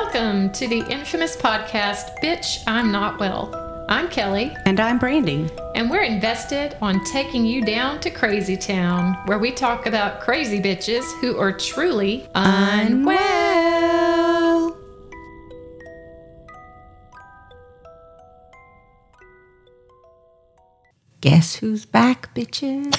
Welcome to the infamous podcast, Bitch, I'm Not Well. I'm Kelly. And I'm Brandy. And we're invested on taking you down to Crazy Town, where we talk about crazy bitches who are truly unwell. Guess who's back, bitches?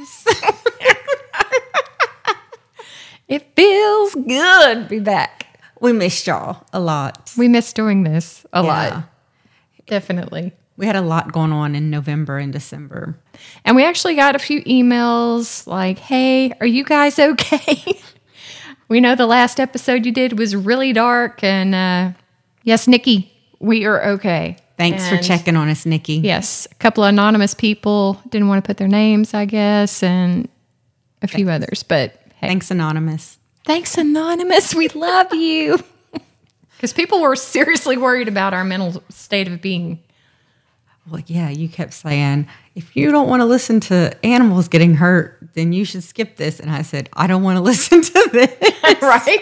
It feels good to be back. We missed y'all a lot. We miss doing this a lot. Definitely. We had a lot going on in November and December. And we actually got a few emails like, hey, are you guys okay? We know the last episode you did was really dark. And yes, Nikki, we are okay. Thanks for checking on us, Nikki. Yes. A couple of anonymous people didn't want to put their names, I guess, and a few others. But hey. Thanks, Anonymous. Thanks, Anonymous. We love you. Because people were seriously worried about our mental state of being. Well, yeah, you kept saying, if you don't want to listen to animals getting hurt, then you should skip this. And I said, I don't want to listen to this. Right?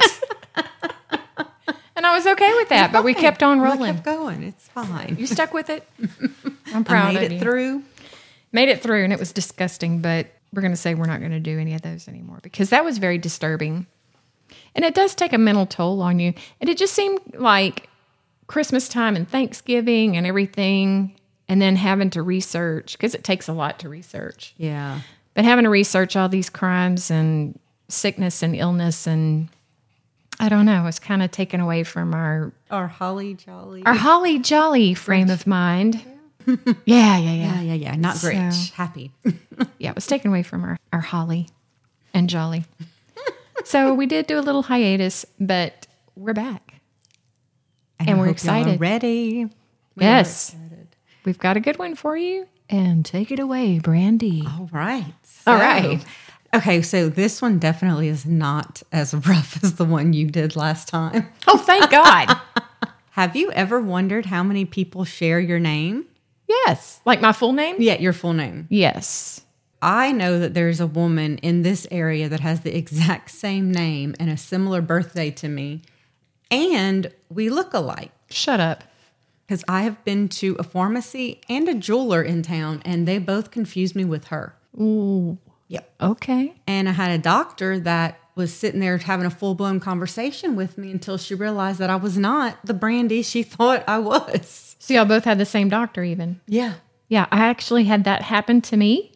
And I was okay with that, but we kept on rolling. We kept going. It's fine. You stuck with it. I'm proud of you. I made it through. Made it through, and it was disgusting, but we're going to say we're not going to do any of those anymore because that was very disturbing. And it does take a mental toll on you. And it just seemed like Christmas time and Thanksgiving and everything, and then having to research, because it takes a lot to research. Yeah. But having to research all these crimes and sickness and illness, and I don't know, it's kind of taken away from our holly jolly frame of mind. Yeah. Not great. So, happy. Yeah, it was taken away from our holly and jolly. So we did do a little hiatus, but we're back. And we're excited. Ready. Yes. We've got a good one for you. And take it away, Brandy. All right. All right. Okay, so this one definitely is not as rough as the one you did last time. Oh, thank God. Have you ever wondered how many people share your name? Yes. Like my full name? Yeah, your full name. Yes. I know that there's a woman in this area that has the exact same name and a similar birthday to me, and we look alike. Shut up. Because I have been to a pharmacy and a jeweler in town, and they both confused me with her. Ooh. Yep. Okay. And I had a doctor that was sitting there having a full-blown conversation with me until she realized that I was not the Brandy she thought I was. So y'all both had the same doctor even? Yeah. Yeah, I actually had that happen to me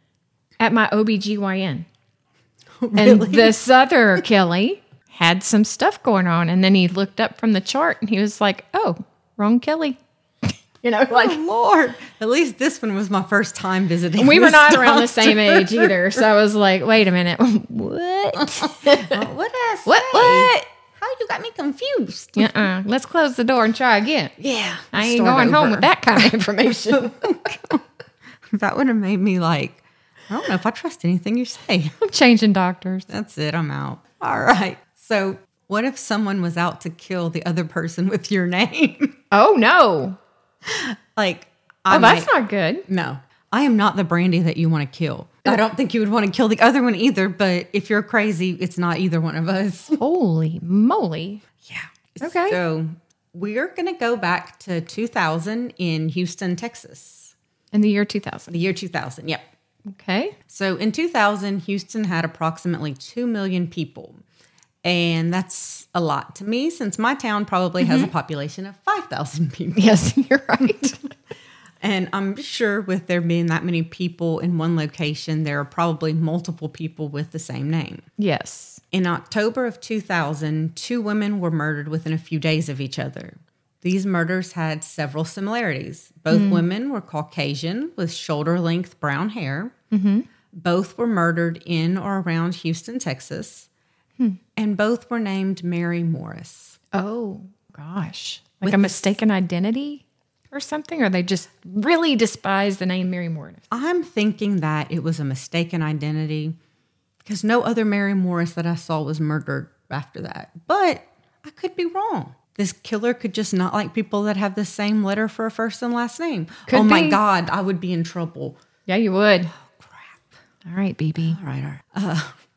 at my OBGYN. Really? And this other Kelly had some stuff going on. And then he looked up from the chart and he was like, oh, wrong Kelly. You know, like, oh, Lord. At least this one was my first time visiting. We were not doctor. around the same age either. So I was like, wait a minute. What? What? What? How you got me confused? Let's close the door and try again. Yeah. I ain't going home with that kind of information. That would have made me like, I don't know if I trust anything you say. I'm changing doctors. That's it. I'm out. All right. So what if someone was out to kill the other person with your name? Oh, no. Like, that's not good. No. I am not the Brandy that you want to kill. I don't think you would want to kill the other one either, but if you're crazy, it's not either one of us. Holy moly. Yeah. Okay. So we're going to go back to 2000 in Houston, Texas. In the year 2000. The year 2000, yep. Okay. So in 2000, Houston had approximately 2 million people. And that's a lot to me since my town probably has a population of 5,000 people. Yes, you're right. And I'm sure with there being that many people in one location, there are probably multiple people with the same name. Yes. In October of 2000, 2 women were murdered within a few days of each other. These murders had several similarities. Both women were Caucasian with shoulder-length brown hair. Mm-hmm. Both were murdered in or around Houston, Texas. And both were named Mary Morris. Oh, gosh. Like a mistaken identity or something? Or they just really despise the name Mary Morris? I'm thinking that it was a mistaken identity because no other Mary Morris that I saw was murdered after that. But I could be wrong. This killer could just not like people that have the same letter for a first and last name. Could my be. God, I would be in trouble. Yeah, you would. Oh, crap. All right, BB. All right.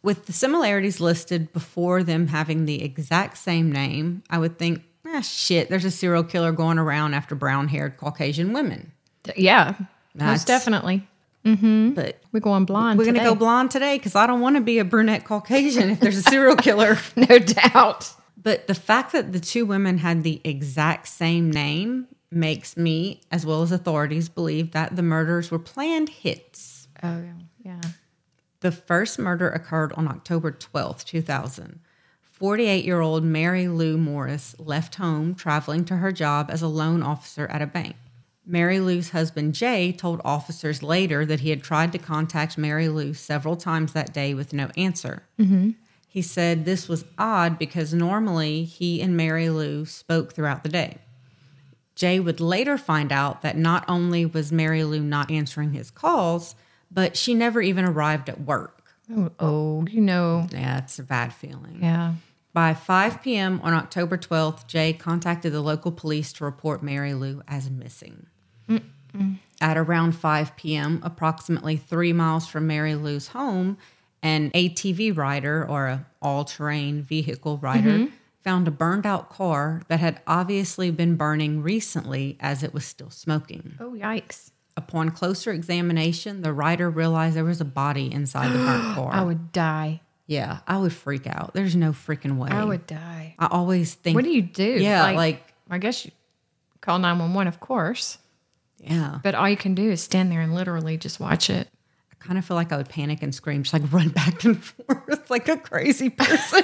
With the similarities listed before them having the exact same name, I would think, shit, there's a serial killer going around after brown-haired Caucasian women. Yeah, most definitely. But We're going blonde we're going to go blonde today because I don't want to be a brunette Caucasian if there's a serial killer. No doubt. But the fact that the two women had the exact same name makes me, as well as authorities, believe that the murders were planned hits. Oh, yeah. The first murder occurred on October 12th, 2000. 48-year-old Mary Lou Morris left home traveling to her job as a loan officer at a bank. Mary Lou's husband, Jay, told officers later that he had tried to contact Mary Lou several times that day with no answer. Mm-hmm. He said this was odd because normally he and Mary Lou spoke throughout the day. Jay would later find out that not only was Mary Lou not answering his calls, but she never even arrived at work. Oh, you know. Yeah, it's a bad feeling. Yeah. By 5 p.m. on October 12th, Jay contacted the local police to report Mary Lou as missing. At around 5 p.m., approximately 3 miles from Mary Lou's home, an ATV rider, or an all-terrain vehicle rider, found a burned-out car that had obviously been burning recently as it was still smoking. Oh, yikes. Upon closer examination, the rider realized there was a body inside the burnt car. I would die. Yeah, I would freak out. There's no freaking way. I would die. I always think... What do you do? Yeah, like I guess you call 911, of course. Yeah. But all you can do is stand there and literally just watch it. I kind of feel like I would panic and scream, just like run back and forth like a crazy person.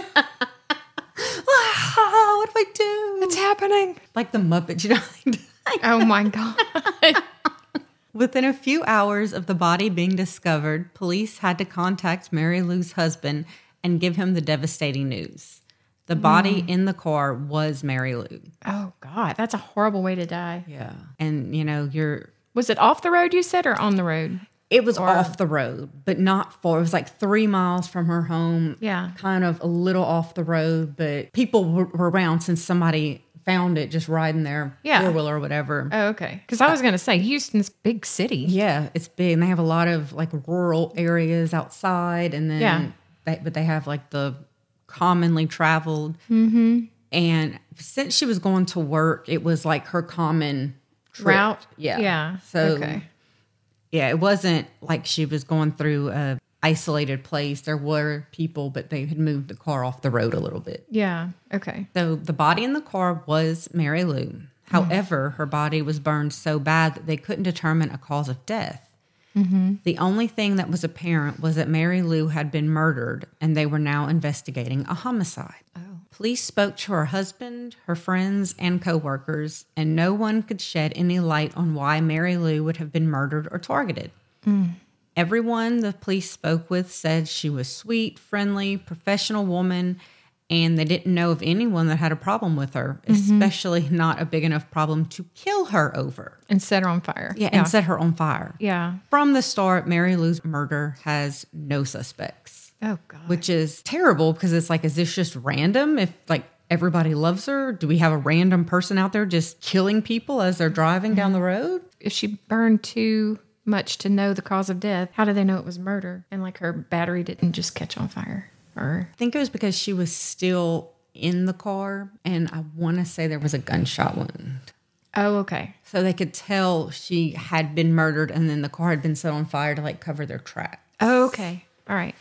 What do I do? It's happening. Like the Muppets, you know? Oh, my God. Within a few hours of the body being discovered, police had to contact Mary Lou's husband and give him the devastating news. The body in the car was Mary Lou. Oh, God. That's a horrible way to die. Yeah. And, you know, Was it off the road, you said, or on the road? It was off the road, but not far. It was like 3 miles from her home. Yeah. Kind of a little off the road, but people were around since somebody found it just riding their four-wheeler or whatever. Oh, okay. Because I was going to say, Houston's a big city. Yeah, it's big. And they have a lot of like rural areas outside. And then, but they have like the commonly traveled. Mm-hmm. And since she was going to work, it was like her common route. Yeah. Yeah. So, yeah, it wasn't like she was going through a isolated place. There were people, but they had moved the car off the road a little bit. Yeah. Okay. So the body in the car was Mary Lou. However, her body was burned so bad that they couldn't determine a cause of death. Mm-hmm. The only thing that was apparent was that Mary Lou had been murdered, and they were now investigating a homicide. Oh. Police spoke to her husband, her friends, and coworkers, and no one could shed any light on why Mary Lou would have been murdered or targeted. Everyone the police spoke with said she was sweet, friendly, professional woman, and they didn't know of anyone that had a problem with her, especially not a big enough problem to kill her over. And set her on fire. Yeah, and set her on fire. Yeah. From the start, Mary Lou's murder has no suspects. Oh, God. Which is terrible because it's like, is this just random? If like everybody loves her, do we have a random person out there just killing people as they're driving down the road? If she burned too much to know the cause of death, how did they know it was murder? And like her battery didn't just catch on fire? Or I think it was because she was still in the car, and I want to say there was a gunshot wound. Oh, okay. So they could tell she had been murdered, and then the car had been set on fire to like cover their tracks. Oh, okay. All right.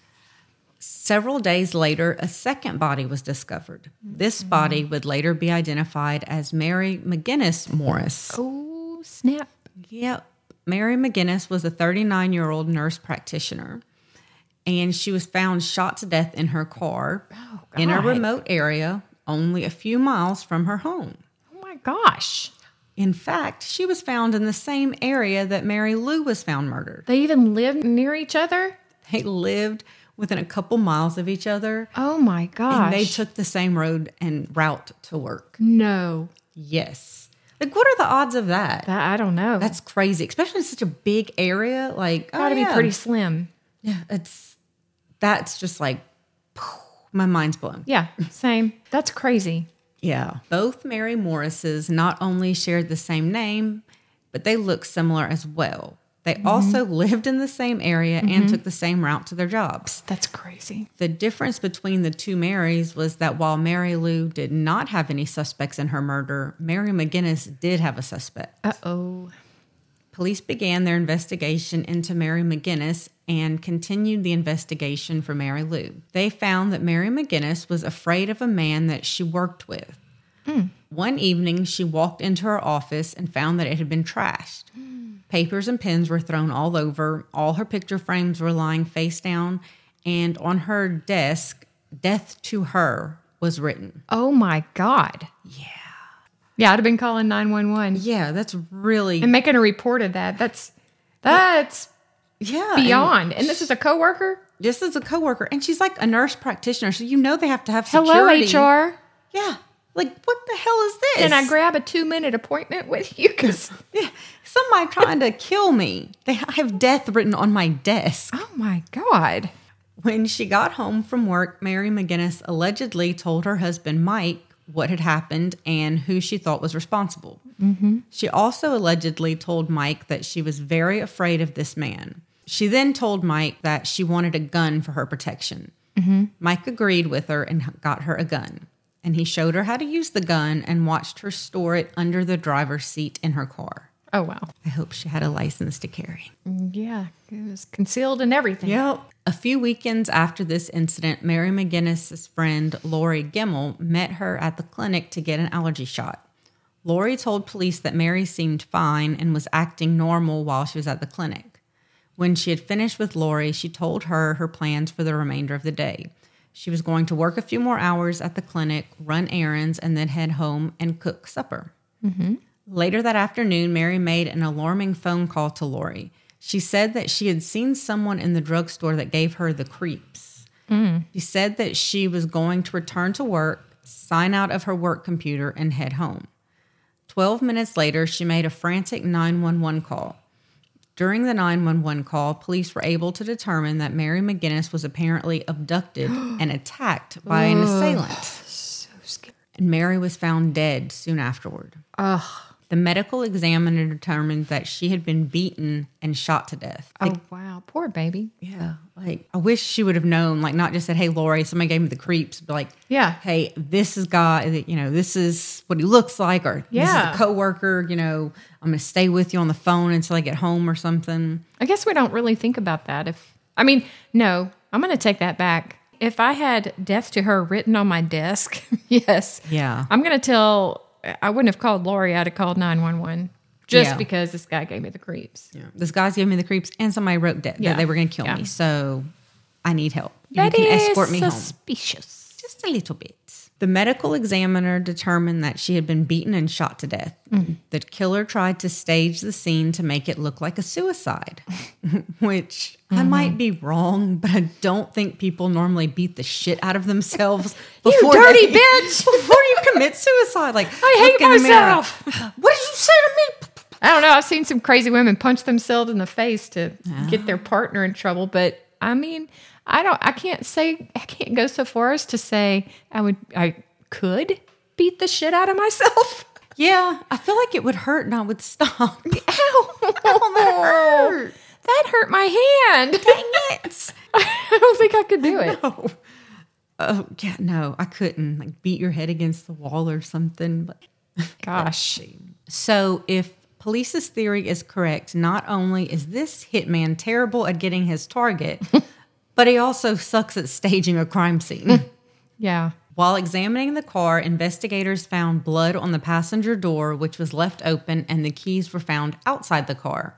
Several days later, a second body was discovered. This body would later be identified as Mary McGinnis Morris. Oh, snap. Yep. Mary McGinnis was a 39-year-old nurse practitioner, and she was found shot to death in her car in a remote area only a few miles from her home. Oh, my gosh. In fact, she was found in the same area that Mary Lou was found murdered. They even lived near each other? They lived within a couple miles of each other. Oh, my gosh. And they took the same road and route to work. No. Yes. Like, what are the odds of that? I don't know. That's crazy, especially in such a big area. Like, gotta be pretty slim. Yeah, that's just like, my mind's blown. Yeah, same. That's crazy. Yeah. Both Mary Morrises not only shared the same name, but they look similar as well. They also lived in the same area and took the same route to their jobs. That's crazy. The difference between the two Marys was that while Mary Lou did not have any suspects in her murder, Mary McGinnis did have a suspect. Uh-oh. Police began their investigation into Mary McGinnis and continued the investigation for Mary Lou. They found that Mary McGinnis was afraid of a man that she worked with. One evening, she walked into her office and found that it had been trashed. Papers and pens were thrown all over. All her picture frames were lying face down. And on her desk, "Death to Her" was written. Oh, my God. Yeah, I'd have been calling 911. Yeah, that's really... And making a report of that. That's beyond. And this is a coworker? Just as a coworker. And she's like a nurse practitioner, so you know they have to have security. Hello, HR. Yeah. Like, what the hell is this? Can I grab a 2-minute appointment with you? Yeah, somebody trying to kill me. I have death written on my desk. Oh, my God. When she got home from work, Mary McGinnis allegedly told her husband, Mike, what had happened and who she thought was responsible. She also allegedly told Mike that she was very afraid of this man. She then told Mike that she wanted a gun for her protection. Mike agreed with her and got her a gun. And he showed her how to use the gun and watched her store it under the driver's seat in her car. Oh, wow. I hope she had a license to carry. Yeah, it was concealed and everything. Yep. A few weekends after this incident, Mary McGinnis' friend, Lori Gimmel, met her at the clinic to get an allergy shot. Lori told police that Mary seemed fine and was acting normal while she was at the clinic. When she had finished with Lori, she told her plans for the remainder of the day. She was going to work a few more hours at the clinic, run errands, and then head home and cook supper. Later that afternoon, Mary made an alarming phone call to Lori. She said that she had seen someone in the drugstore that gave her the creeps. She said that she was going to return to work, sign out of her work computer, and head home. 12 minutes later, she made a frantic 911 call. During the 911 call, police were able to determine that Mary McGinnis was apparently abducted and attacked by an assailant. So scary. And Mary was found dead soon afterward. Ugh. The medical examiner determined that she had been beaten and shot to death. Oh, wow. Poor baby. Yeah. Like, I wish she would have known, like, not just said, hey, Lori, somebody gave me the creeps, but like, Yeah. hey, this is guy, you know, this is what he looks like, or this is Yeah. a coworker, you know, I'm going to stay with you on the phone until I get home or something. I guess we don't really think about that. No, I'm going to take that back. If I had "Death to Her" written on my desk, yes. Yeah. I'm going to I wouldn't have called Lori. I'd have called 911 just because this guy gave me the creeps. Yeah. This guy's giving me the creeps, and somebody wrote that they were going to kill me. So I need help. That you can is escort me home. suspicious. Just a little bit. The medical examiner determined that she had been beaten and shot to death. The killer tried to stage the scene to make it look like a suicide, which I might be wrong, but I don't think people normally beat the shit out of themselves You dirty bitch! before you commit suicide. Like, I hate look in the mirror. myself. What did you say to me? I don't know. I've seen some crazy women punch themselves in the face to get their partner in trouble. But I mean, I can't go so far as to say I could beat the shit out of myself. Yeah, I feel like it would hurt and I would stop. Ow. That hurt. That hurt my hand. Dang it. I don't think I could do it. No. Oh, yeah, no, I couldn't. Like, beat your head against the wall or something. But Gosh. So if police's theory is correct, not only is this hitman terrible at getting his target, but he also sucks at staging a crime scene. Yeah. While examining the car, investigators found blood on the passenger door, which was left open, and the keys were found outside the car.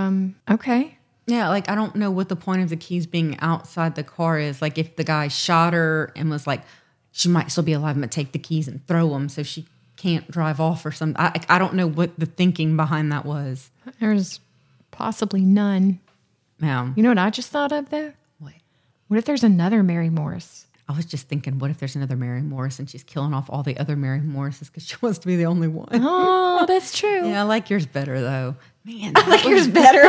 Okay. Yeah, like, I don't know what the point of the keys being outside the car is. Like, if the guy shot her and was like, she might still be alive, I'm going to take the keys and throw them so she can't drive off or something. I don't know what the thinking behind that was. There's possibly none. Yeah. You know what I just thought of, though? What? What if there's another Mary Morris? I was just thinking, what if there's another Mary Morris and she's killing off all the other Mary Morrises because she wants to be the only one? Oh, that's true. Yeah, I like yours better, though. Man, I like yours better.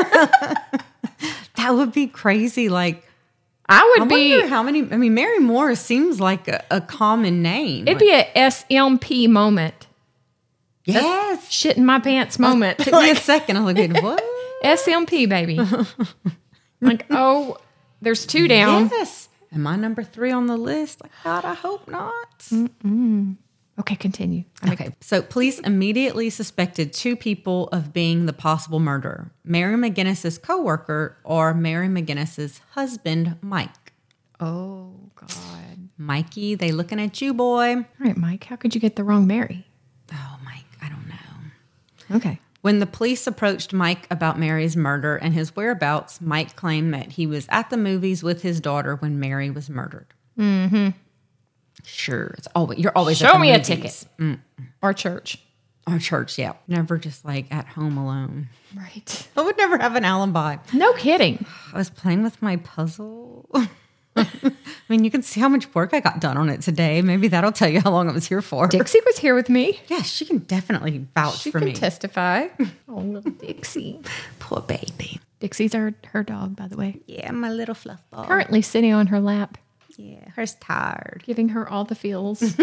that would be crazy. Like, I I would be. wonder how many. I mean, Mary Morris seems like a common name. It'd be a SMP moment. yes. Shit in my pants moment. Took me a second. I was like, wait, what? SMP, baby. Like, oh, there's 2 down. Yes. Am I number 3 on the list? Like, God, I hope not. Okay, continue. Okay, so police immediately suspected 2 people of being the possible murderer. Mary McGinnis's coworker or Mary McGinnis's husband, Mike. Oh, God. Mikey, they looking at you, boy. All right, Mike, how could you get the wrong Mary? Oh, Mike, I don't know. Okay. When the police approached Mike about Mary's murder and his whereabouts, Mike claimed that he was at the movies with his daughter when Mary was murdered. Mm-hmm. Sure. You're always Show at the me movies. a ticket. Or church. Or church, yeah. Never just like at home alone. Right. I would never have an alibi. No kidding. I was playing with my puzzle. I mean, you can see how much work I got done on it today. Maybe that'll tell you how long I was here for. Dixie was here with me. Yeah, she can definitely vouch She for can me. testify. Oh, little Dixie. Poor baby. Dixie's her dog, by the way. Yeah, my little fluff ball. Currently sitting on her lap, Yeah, her's tired. giving her all the feels.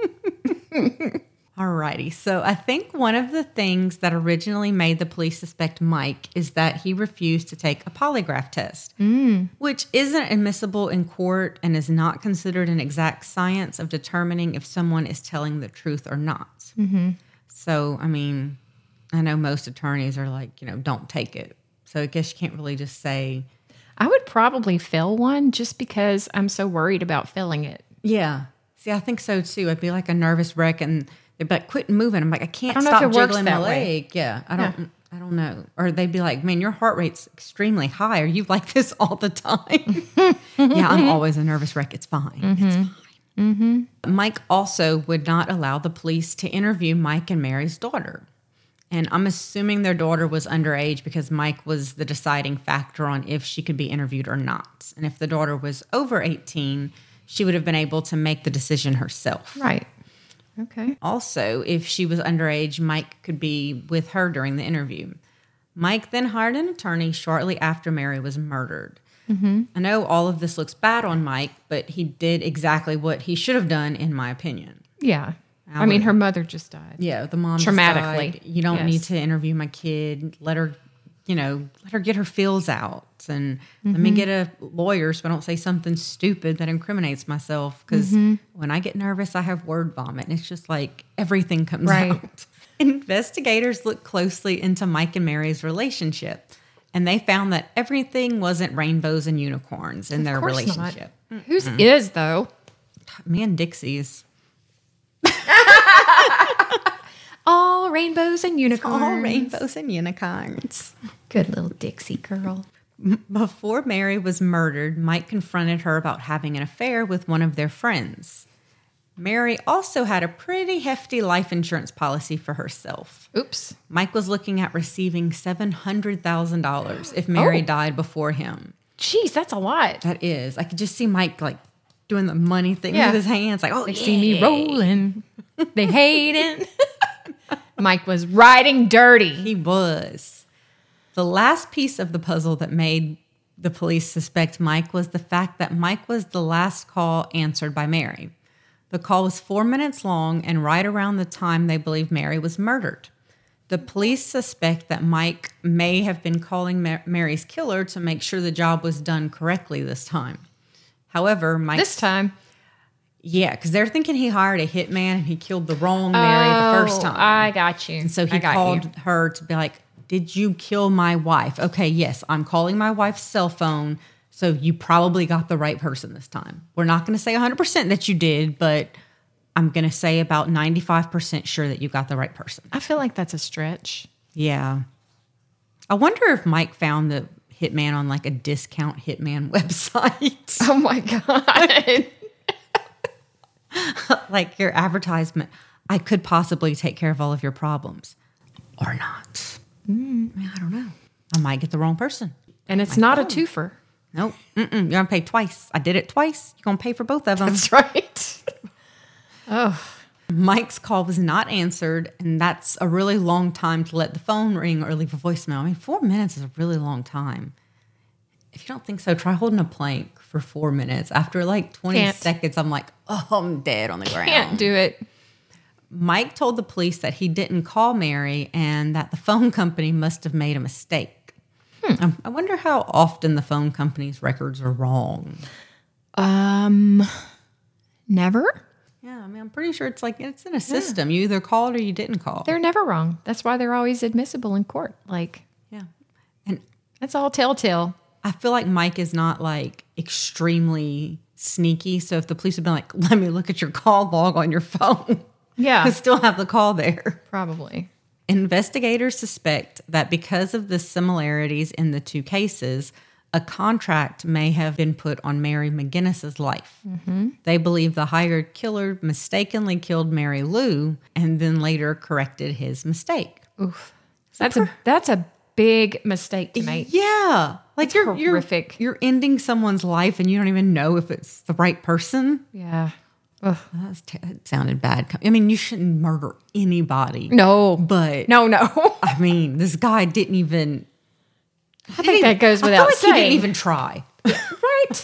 Alrighty, so I think one of the things that originally made the police suspect Mike is that he refused to take a polygraph test, which isn't admissible in court and is not considered an exact science of determining if someone is telling the truth or not. So, I mean, I know most attorneys are like, don't take it. So I guess you can't really just say, I would probably fail one just because I'm so worried about failing it. yeah. See, I think so too. I'd be like a nervous wreck and they'd be like, quit moving. I'm like, I can't I don't know stop if it works jiggling my that way. leg. Yeah, I don't know. Or they'd be like, man, your heart rate's extremely high. Are you like this all the time? Yeah, I'm always a nervous wreck. It's fine. It's fine. Mike also would not allow the police to interview Mike and Mary's daughter. And I'm assuming their daughter was underage because Mike was the deciding factor on if she could be interviewed or not. And if the daughter was over 18, she would have been able to make the decision herself. Right. Okay. Also, if she was underage, Mike could be with her during the interview. Mike then hired an attorney shortly after Mary was murdered. I know all of this looks bad on Mike, but he did exactly what he should have done, in my opinion. Yeah. I mean, her mother just died. Yeah, the mom just Traumatically. died. You don't Yes. need to interview my kid. Let her get her feels out. And let me get a lawyer so I don't say something stupid that incriminates myself. Because when I get nervous, I have word vomit. And it's just like everything comes Right. out. Investigators looked closely into Mike and Mary's relationship. And they found that everything wasn't rainbows and unicorns in their Of course relationship. not. Whose is, though? Me and Dixie's. All rainbows and unicorns. All rainbows and unicorns. Good little Dixie girl. Before Mary was murdered, Mike confronted her about having an affair with one of their friends. Mary also had a pretty hefty life insurance policy for herself. Oops. Mike was looking at receiving $700,000 if Mary died before him. Jeez, that's a lot. That is. I could just see Mike like doing the money thing Yeah. with his hands. Like, oh, They yeah. see me rolling. They hate it. Mike was riding dirty. He was. The last piece of the puzzle that made the police suspect Mike was the fact that Mike was the last call answered by Mary. The call was 4 minutes long and right around the time they believe Mary was murdered. The police suspect that Mike may have been calling Mary's killer to make sure the job was done correctly this time. However, Mike... This time. Yeah, because they're thinking he hired a hitman and he killed the wrong Mary the first time. I got you. And so he called her to be like, did you kill my wife? Okay, yes, I'm calling my wife's cell phone, so you probably got the right person this time. We're not going to say 100% that you did, but I'm going to say about 95% sure that you got the right person. I feel like that's a stretch. Yeah. I wonder if Mike found the hitman on like a discount hitman website. Oh my God. Like your advertisement, I could possibly take care of all of your problems. Or not. I mean, I don't know. I might get the wrong person. And it's not a twofer. Nope. You're going to pay twice. I did it twice. You're going to pay for both of them. That's right. Oh, Mike's call was not answered, and that's a really long time to let the phone ring or leave a voicemail. I mean, 4 minutes is a really long time. If you don't think so, try holding a plank for 4 minutes. After like 20 seconds, I'm like, oh, I'm dead on the ground. can't do it. Mike told the police that he didn't call Mary and that the phone company must have made a mistake. I wonder how often the phone company's records are wrong. Never. Yeah, I mean, I'm pretty sure it's in a system. You either called or you didn't call. They're never wrong. That's why they're always admissible in court. Like, Yeah. And that's all telltale. I feel like Mike is not extremely sneaky. So if the police have been like, let me look at your call log on your phone. Yeah. I still have the call there. Probably. Investigators suspect that because of the similarities in the two cases, a contract may have been put on Mary McGinnis's life. Mm-hmm. They believe the hired killer mistakenly killed Mary Lou and then later corrected his mistake. Oof. That's a big mistake to make. Yeah. Like That's horrific. You're ending someone's life and you don't even know if it's the right person. Yeah. Ugh. That sounded bad. I mean, you shouldn't murder anybody. No. But No. I mean, this guy didn't even. I think that goes without saying. He didn't even try. Right.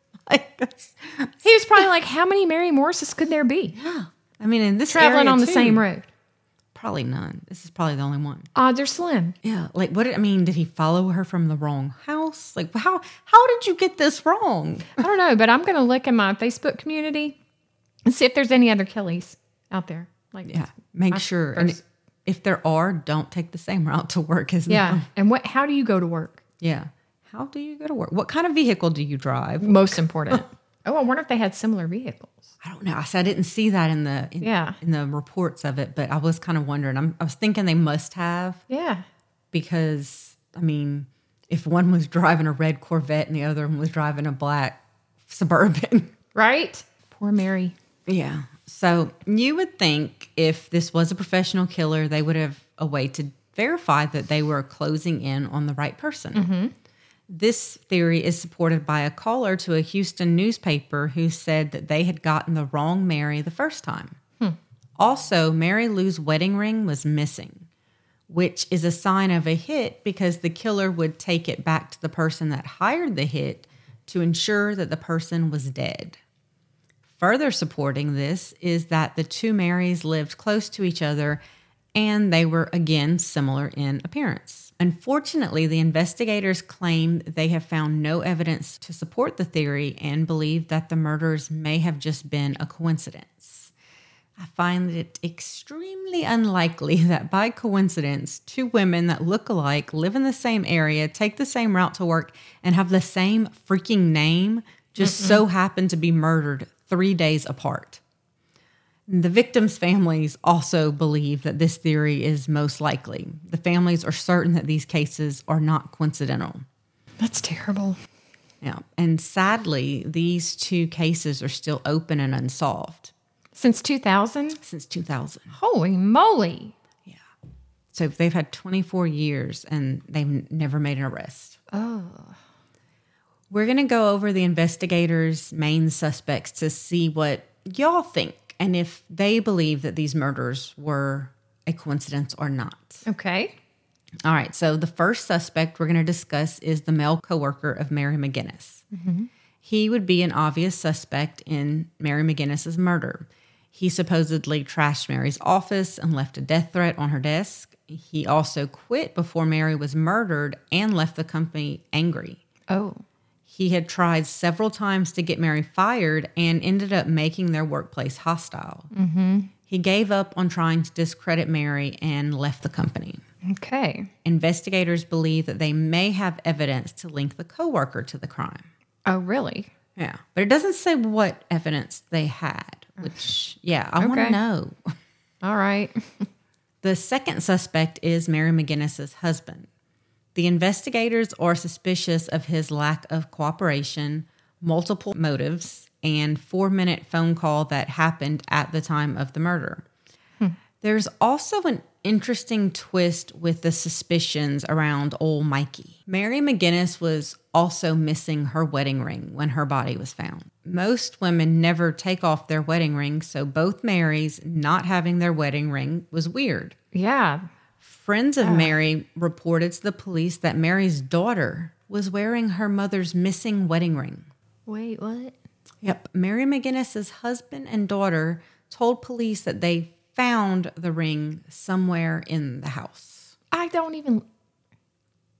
He was probably like, how many Mary Morrises could there be? Yeah. I mean, in this traveling area on the too, same road. Probably none. This is probably the only one. Odds are slim. Yeah. Like, did he follow her from the wrong house? Like, how did you get this wrong? I don't know, but I'm going to look in my Facebook community and see if there's any other Kellys out there. Yeah. Make sure. And if there are, don't take the same route to work as them. Yeah. And how do you go to work? Yeah. How do you go to work? What kind of vehicle do you drive? Most important. I wonder if they had similar vehicles. I don't know. I didn't see that in the reports of it, but I was kind of wondering. I was thinking they must have. Yeah. Because, I mean, if one was driving a red Corvette and the other one was driving a black Suburban. Right? Poor Mary. Yeah. So you would think if this was a professional killer, they would have a way to verify that they were closing in on the right person. Mm-hmm. This theory is supported by a caller to a Houston newspaper who said that they had gotten the wrong Mary the first time. Also, Mary Lou's wedding ring was missing, which is a sign of a hit because the killer would take it back to the person that hired the hit to ensure that the person was dead. Further supporting this is that the two Marys lived close to each other and they were, again, similar in appearance. Unfortunately, the investigators claim they have found no evidence to support the theory and believe that the murders may have just been a coincidence. I find it extremely unlikely that by coincidence, two women that look alike, live in the same area, take the same route to work, and have the same freaking name just so happen to be murdered 3 days apart. The victims' families also believe that this theory is most likely. The families are certain that these cases are not coincidental. That's terrible. Yeah. And sadly, these two cases are still open and unsolved. Since 2000? Since 2000. Holy moly. Yeah. So they've had 24 years and they've never made an arrest. Oh. We're going to go over the investigators' main suspects to see what y'all think and if they believe that these murders were a coincidence or not. Okay. All right. So the first suspect we're going to discuss is the male coworker of Mary McGinnis. Mm-hmm. He would be an obvious suspect in Mary McGinnis's murder. He supposedly trashed Mary's office and left a death threat on her desk. He also quit before Mary was murdered and left the company angry. Oh. He had tried several times to get Mary fired and ended up making their workplace hostile. Mm-hmm. He gave up on trying to discredit Mary and left the company. Okay. Investigators believe that they may have evidence to link the coworker to the crime. Oh, really? Yeah. But it doesn't say what evidence they had, which, I want to know. All right. The second suspect is Mary McGinnis's husband. The investigators are suspicious of his lack of cooperation, multiple motives, and 4-minute phone call that happened at the time of the murder. There's also an interesting twist with the suspicions around old Mikey. Mary McGinnis was also missing her wedding ring when her body was found. Most women never take off their wedding ring, so both Marys not having their wedding ring was weird. Yeah. Friends of Mary reported to the police that Mary's daughter was wearing her mother's missing wedding ring. Wait, what? Yep. Mary McGinnis's husband and daughter told police that they found the ring somewhere in the house. I don't even...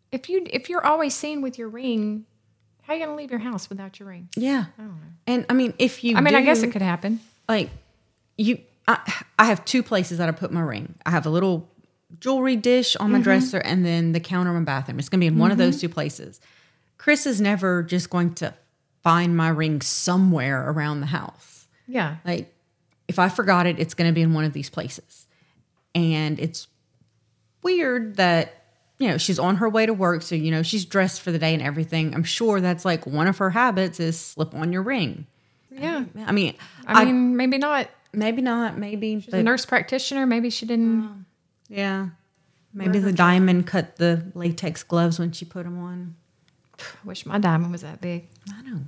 if you're always seen with your ring, how are you going to leave your house without your ring? Yeah. I don't know. And I mean, if you I guess it could happen. like I have two places that I put my ring. I have a little jewelry dish on my dresser and then the counter in my bathroom. It's going to be in one of those two places. Chris is never just going to find my ring somewhere around the house. Yeah. Like, if I forgot it, it's going to be in one of these places. And it's weird that, she's on her way to work. So, she's dressed for the day and everything. I'm sure that's like one of her habits is slip on your ring. Yeah. I mean, maybe not. maybe not. Maybe. She's a nurse practitioner. Maybe she didn't. Yeah. Maybe the diamond cut the latex gloves when she put them on. I wish my diamond was that big. I know,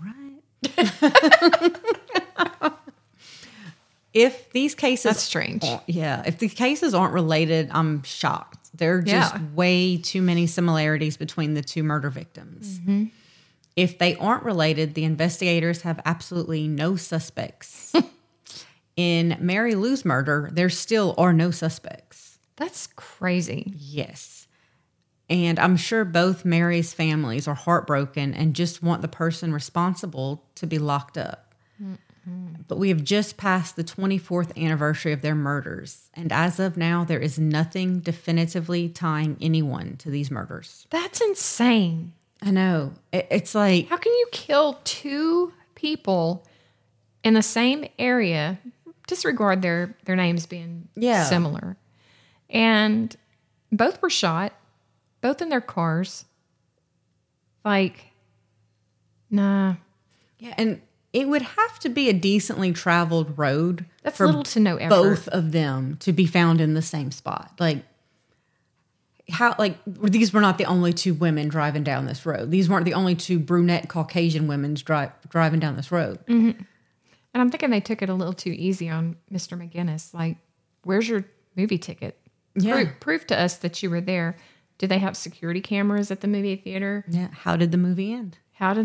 right? If these cases... That's strange. Yeah. If the cases aren't related, I'm shocked. There are just way too many similarities between the two murder victims. Mm-hmm. If they aren't related, the investigators have absolutely no suspects. In Mary Lou's murder, there still are no suspects. That's crazy. Yes. And I'm sure both Mary's families are heartbroken and just want the person responsible to be locked up. Mm-hmm. But we have just passed the 24th anniversary of their murders. And as of now, there is nothing definitively tying anyone to these murders. That's insane. I know. It's like... How can you kill two people in the same area? Disregard their names being similar. And both were shot. Both in their cars. Like, nah. Yeah, and it would have to be a decently traveled road. That's little to no effort. Both of them to be found in the same spot. Like, these were not the only two women driving down this road. These weren't the only two brunette Caucasian women driving down this road. Mm-hmm. And I'm thinking they took it a little too easy on Mr. McGinnis. Like, where's your movie ticket? Yeah. Prove to us that you were there. Do they have security cameras at the movie theater? Yeah. How did the movie end?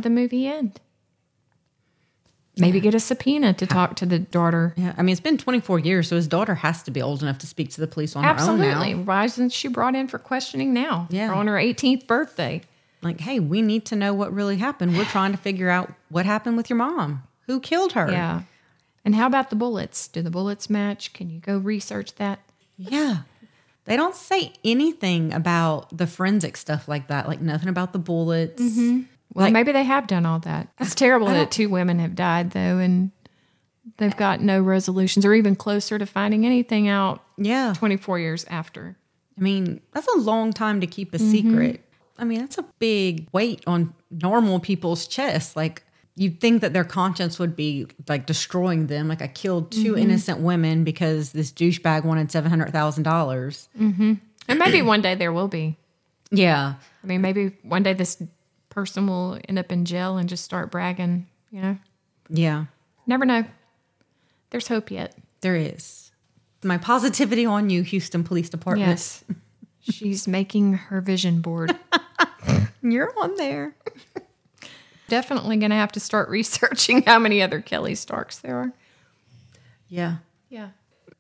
Maybe get a subpoena to talk to the daughter. Yeah. I mean, it's been 24 years, so his daughter has to be old enough to speak to the police on her own now. Absolutely. Why isn't she brought in for questioning now? Yeah. Or on her 18th birthday. Like, hey, we need to know what really happened. We're trying to figure out what happened with your mom. Who killed her? Yeah. And how about the bullets? Do the bullets match? Can you go research that? Yeah. They don't say anything about the forensic stuff like that. Like nothing about the bullets. Mm-hmm. Well, maybe they have done all that. That's terrible that two women have died, though, and they've got no resolutions or even closer to finding anything out 24 years after. I mean, that's a long time to keep a secret. I mean, that's a big weight on normal people's chests. Like, you'd think that their conscience would be like destroying them. Like, I killed two innocent women because this douchebag wanted $700,000. Mm-hmm. And maybe one day there will be. Yeah. I mean, maybe one day this person will end up in jail and just start bragging, Yeah. Never know. There's hope yet. There is. My positivity on you, Houston Police Department. Yes. She's making her vision board. You're on there. Definitely going to have to start researching how many other Kelly Starks there are. Yeah. Yeah.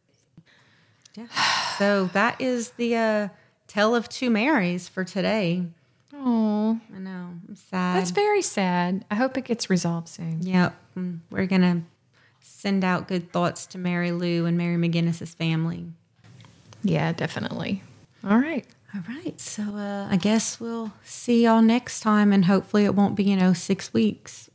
So that is the tale of two Marys for today. Oh, I know. I'm sad. That's very sad. I hope it gets resolved soon. Yep. We're going to send out good thoughts to Mary Lou and Mary McGinnis's family. Yeah, definitely. All right. All right. So I guess we'll see y'all next time, and hopefully it won't be, 6 weeks.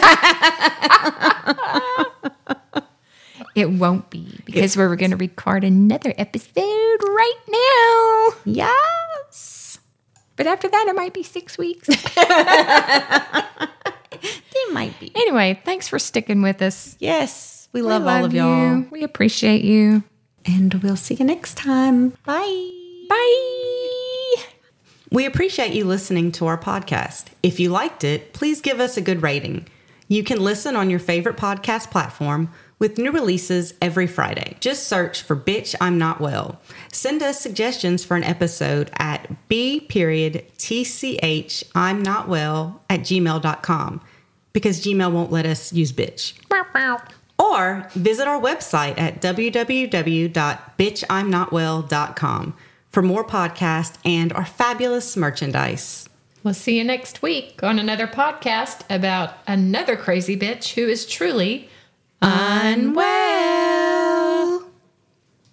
It won't be, because we're going to record another episode right now. Yes. But after that, it might be 6 weeks. It might be. Anyway, thanks for sticking with us. Yes. We love all of y'all. We appreciate you. And we'll see you next time. Bye. Bye. We appreciate you listening to our podcast. If you liked it, please give us a good rating. You can listen on your favorite podcast platform with new releases every Friday. Just search for Bitch I'm Not Well. Send us suggestions for an episode at b.tchimnotwell@gmail.com because Gmail won't let us use bitch. Or visit our website at www.bitchimnotwell.com for for more podcasts and our fabulous merchandise. We'll see you next week on another podcast about another crazy bitch who is truly unwell.